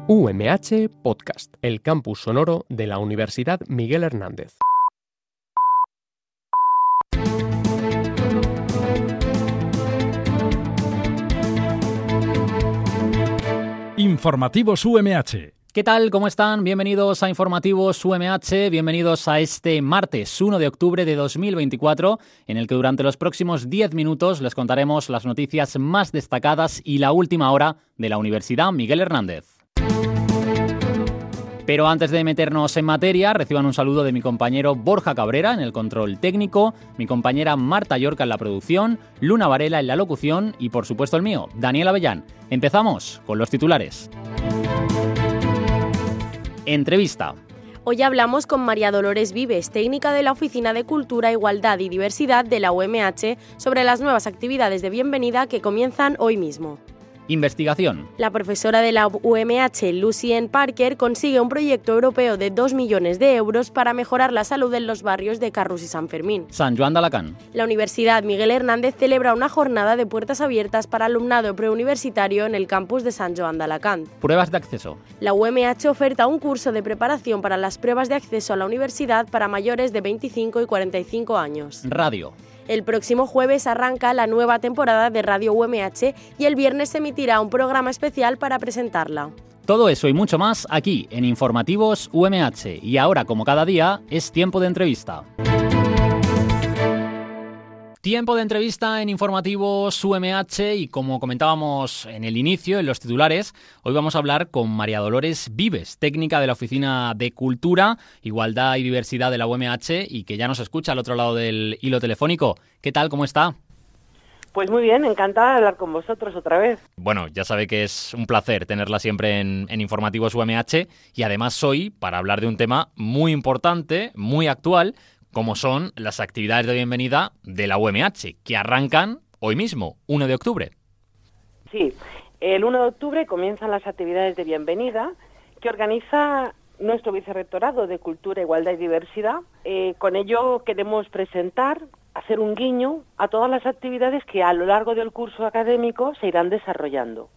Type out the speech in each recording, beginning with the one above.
UMH Podcast, el campus sonoro de la Universidad Miguel Hernández. Informativos UMH. ¿Qué tal? ¿Cómo están? Bienvenidos a Informativos UMH, bienvenidos a este martes 1 de octubre de 2024, en el que durante los próximos 10 minutos les contaremos las noticias más destacadas y la última hora de la Universidad Miguel Hernández. Pero antes de meternos en materia, reciban un saludo de mi compañero Borja Cabrera en el control técnico, mi compañera Marta Yorca en la producción, Luna Varela en la locución y, por supuesto, el mío, Daniel Avellán. Empezamos con los titulares. Entrevista. Hoy hablamos con María Dolores Vives, técnica de la Oficina de Cultura, Igualdad y Diversidad de la UMH, sobre las nuevas actividades de bienvenida que comienzan hoy mismo. Investigación. La profesora de la UMH, Lucien Parker, consigue un proyecto europeo de 2 millones de euros para mejorar la salud en los barrios de Carrús y San Fermín. Sant Joan d'Alacant. La Universidad Miguel Hernández celebra una jornada de puertas abiertas para alumnado preuniversitario en el campus de Sant Joan d'Alacant. Pruebas de acceso. La UMH oferta un curso de preparación para las pruebas de acceso a la universidad para mayores de 25 y 45 años. Radio. El próximo jueves arranca la nueva temporada de Radio UMH y el viernes se emitirá un programa especial para presentarla. Todo eso y mucho más aquí en Informativos UMH. Y ahora, como cada día, es tiempo de entrevista. Tiempo de entrevista en Informativos UMH y como comentábamos en el inicio, en los titulares, hoy vamos a hablar con María Dolores Vives, técnica de la Oficina de Cultura, Igualdad y Diversidad de la UMH y que ya nos escucha al otro lado del hilo telefónico. ¿Qué tal? ¿Cómo está? Pues muy bien, encantada de hablar con vosotros otra vez. Bueno, ya sabe que es un placer tenerla siempre en Informativos UMH y además hoy para hablar de un tema muy importante, muy actual, como son las actividades de bienvenida de la UMH, que arrancan hoy mismo, 1 de octubre. Sí, el 1 de octubre comienzan las actividades de bienvenida que organiza nuestro Vicerrectorado de Cultura, Igualdad y Diversidad. Con ello queremos presentar, hacer un guiño a todas las actividades que a lo largo del curso académico se irán desarrollando.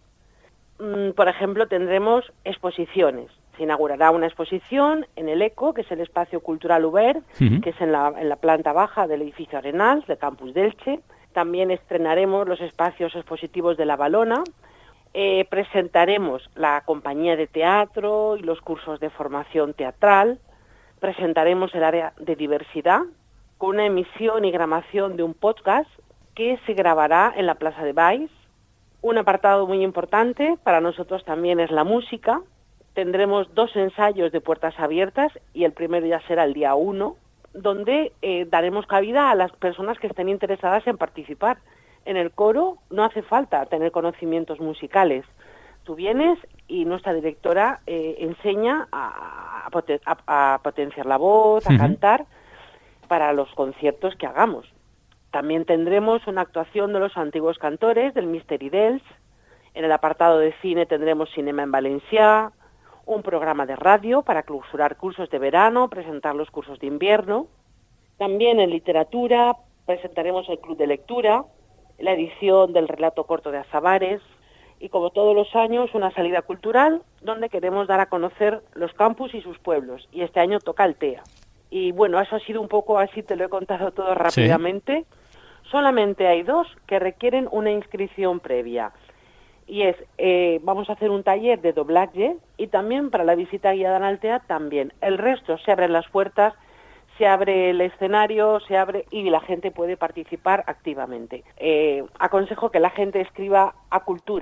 Por ejemplo, tendremos exposiciones. Se inaugurará una exposición en el ECO, que es el Espacio Cultural Ubert, que es en la planta baja del edificio Arenals, del campus de Elche. También estrenaremos los espacios expositivos de La Valona. Presentaremos la compañía de teatro y los cursos de formación teatral. Presentaremos el área de diversidad con una emisión y grabación de un podcast que se grabará en la Plaza de Baix. Un apartado muy importante para nosotros también es la música. Tendremos 2 ensayos de puertas abiertas y el primero ya será el día 1, donde daremos cabida a las personas que estén interesadas en participar. En el coro no hace falta tener conocimientos musicales. Tú vienes y nuestra directora enseña a potenciar la voz, a cantar para los conciertos que hagamos. También tendremos una actuación de los antiguos cantores del Misteri d'Ells. En el apartado de cine tendremos Cinema en Valencià, un programa de radio para clausurar cursos de verano, presentar los cursos de invierno. También en literatura presentaremos el Club de Lectura, la edición del relato corto de Asabares y, como todos los años, una salida cultural donde queremos dar a conocer los campus y sus pueblos. Y este año toca Altea. Y bueno, eso ha sido un poco así, te lo he contado todo rápidamente. Sí. Solamente hay 2 que requieren una inscripción previa. Y vamos a hacer un taller de doblaje y también para la visita guiada en Altea también. El resto se abren las puertas, se abre el escenario, se abre y la gente puede participar activamente. Aconsejo que la gente escriba a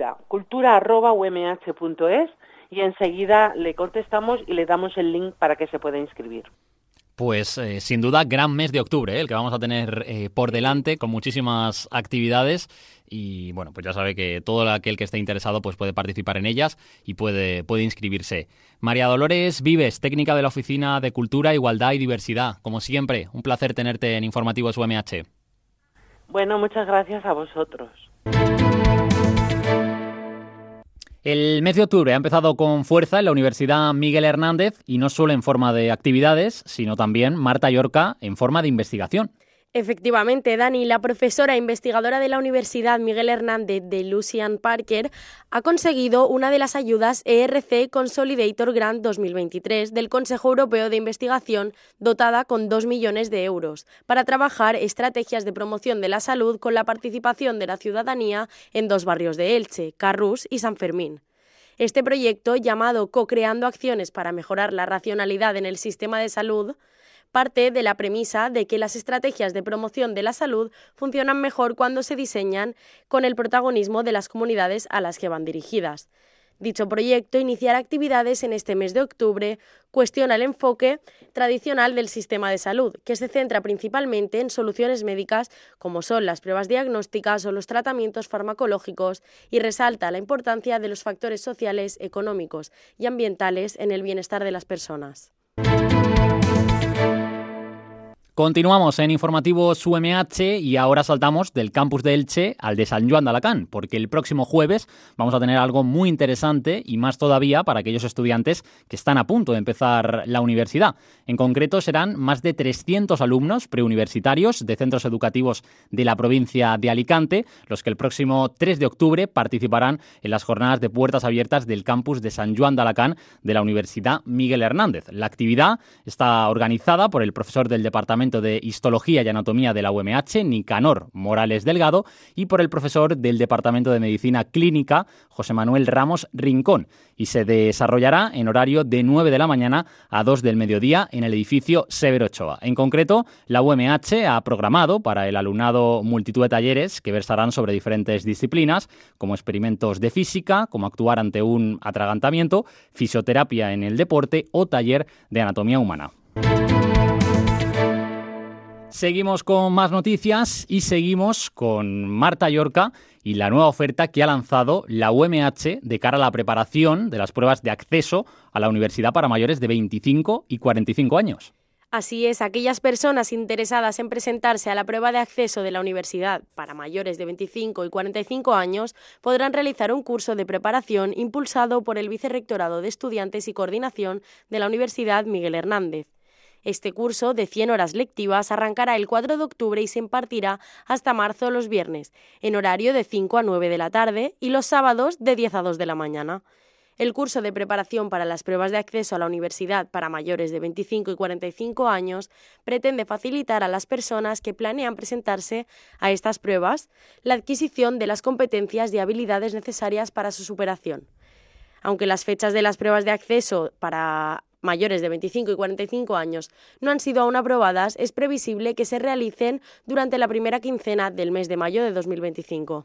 cultura@umh.es y enseguida le contestamos y le damos el link para que se pueda inscribir. Pues sin duda gran mes de octubre, el que vamos a tener por delante con muchísimas actividades y bueno, pues ya sabe que todo aquel que esté interesado pues puede participar en ellas y puede inscribirse. María Dolores Vives, técnica de la Oficina de Cultura, Igualdad y Diversidad. Como siempre, un placer tenerte en Informativos UMH. Bueno, muchas gracias a vosotros. El mes de octubre ha empezado con fuerza en la Universidad Miguel Hernández y no solo en forma de actividades, sino también, Marta Yorca, en forma de investigación. Efectivamente, Dani, la profesora e investigadora de la Universidad Miguel Hernández de Lucian Parker ha conseguido una de las ayudas ERC Consolidator Grant 2023 del Consejo Europeo de Investigación, dotada con 2 millones de euros, para trabajar estrategias de promoción de la salud con la participación de la ciudadanía en 2 barrios de Elche, Carrús y San Fermín. Este proyecto, llamado Co-creando acciones para mejorar la racionalidad en el sistema de salud, parte de la premisa de que las estrategias de promoción de la salud funcionan mejor cuando se diseñan con el protagonismo de las comunidades a las que van dirigidas. Dicho proyecto iniciará actividades en este mes de octubre, cuestiona el enfoque tradicional del sistema de salud, que se centra principalmente en soluciones médicas como son las pruebas diagnósticas o los tratamientos farmacológicos, y resalta la importancia de los factores sociales, económicos y ambientales en el bienestar de las personas. Continuamos en Informativos UMH y ahora saltamos del campus de Elche al de Sant Joan d'Alacant, porque el próximo jueves vamos a tener algo muy interesante y más todavía para aquellos estudiantes que están a punto de empezar la universidad. En concreto serán más de 300 alumnos preuniversitarios de centros educativos de la provincia de Alicante los que el próximo 3 de octubre participarán en las jornadas de puertas abiertas del campus de Sant Joan d'Alacant de la Universidad Miguel Hernández. La actividad está organizada por el profesor del Departamento de Histología y Anatomía de la UMH, Nicanor Morales Delgado, y por el profesor del Departamento de Medicina Clínica, José Manuel Ramos Rincón, y se desarrollará en horario de 9 de la mañana a 2 del mediodía en el edificio Severo Ochoa. En concreto, la UMH ha programado para el alumnado multitud de talleres que versarán sobre diferentes disciplinas, como experimentos de física, cómo actuar ante un atragantamiento, fisioterapia en el deporte o taller de anatomía humana. Seguimos con más noticias y seguimos con Marta Llorca y la nueva oferta que ha lanzado la UMH de cara a la preparación de las pruebas de acceso a la universidad para mayores de 25 y 45 años. Así es, aquellas personas interesadas en presentarse a la prueba de acceso de la universidad para mayores de 25 y 45 años podrán realizar un curso de preparación impulsado por el Vicerrectorado de Estudiantes y Coordinación de la Universidad Miguel Hernández. Este curso de 100 horas lectivas arrancará el 4 de octubre y se impartirá hasta marzo los viernes, en horario de 5 a 9 de la tarde y los sábados de 10 a 2 de la mañana. El curso de preparación para las pruebas de acceso a la universidad para mayores de 25 y 45 años pretende facilitar a las personas que planean presentarse a estas pruebas la adquisición de las competencias y habilidades necesarias para su superación. Aunque las fechas de las pruebas de acceso para mayores de 25 y 45 años no han sido aún aprobadas, es previsible que se realicen durante la primera quincena del mes de mayo de 2025.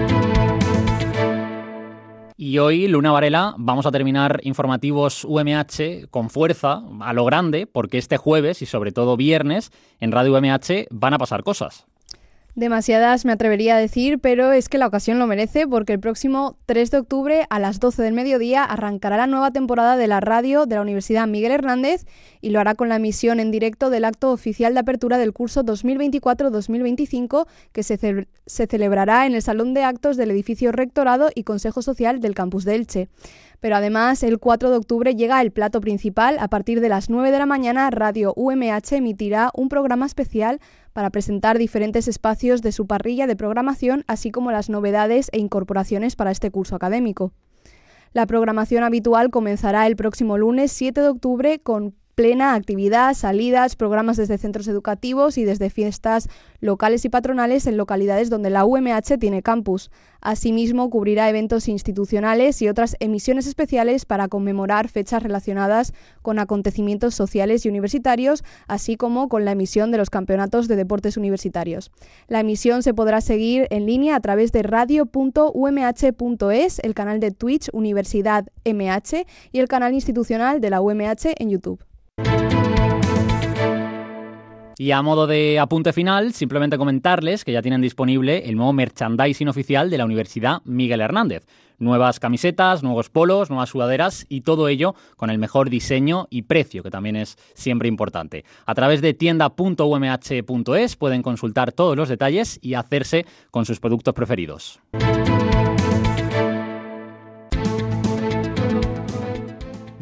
Y hoy, Luna Varela, vamos a terminar Informativos UMH con fuerza, a lo grande, porque este jueves y sobre todo viernes en Radio UMH van a pasar cosas. Demasiadas me atrevería a decir, pero es que la ocasión lo merece porque el próximo 3 de octubre a las 12 del mediodía arrancará la nueva temporada de la radio de la Universidad Miguel Hernández y lo hará con la emisión en directo del acto oficial de apertura del curso 2024-2025 que se celebrará en el Salón de Actos del edificio Rectorado y Consejo Social del campus de Elche. Pero además, el 4 de octubre llega el plato principal. A partir de las 9 de la mañana, Radio UMH emitirá un programa especial para presentar diferentes espacios de su parrilla de programación, así como las novedades e incorporaciones para este curso académico. La programación habitual comenzará el próximo lunes 7 de octubre con plena actividad, salidas, programas desde centros educativos y desde fiestas locales y patronales en localidades donde la UMH tiene campus. Asimismo, cubrirá eventos institucionales y otras emisiones especiales para conmemorar fechas relacionadas con acontecimientos sociales y universitarios, así como con la emisión de los campeonatos de deportes universitarios. La emisión se podrá seguir en línea a través de radio.umh.es, el canal de Twitch Universidad MH y el canal institucional de la UMH en YouTube. Y a modo de apunte final, simplemente comentarles que ya tienen disponible el nuevo merchandising oficial de la Universidad Miguel Hernández. Nuevas camisetas, nuevos polos, nuevas sudaderas y todo ello con el mejor diseño y precio, que también es siempre importante. A través de tienda.umh.es pueden consultar todos los detalles y hacerse con sus productos preferidos.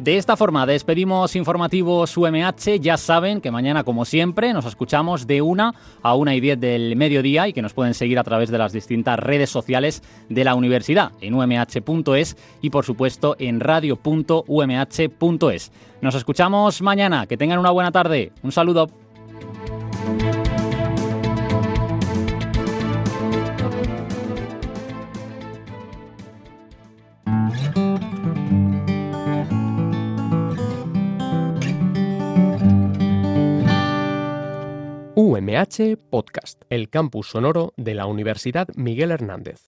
De esta forma despedimos Informativos UMH. Ya saben que mañana, como siempre, nos escuchamos de 1 a 1:10 del mediodía y que nos pueden seguir a través de las distintas redes sociales de la universidad, en umh.es y, por supuesto, en radio.umh.es. Nos escuchamos mañana. Que tengan una buena tarde. Un saludo. UMH Podcast, el campus sonoro de la Universidad Miguel Hernández.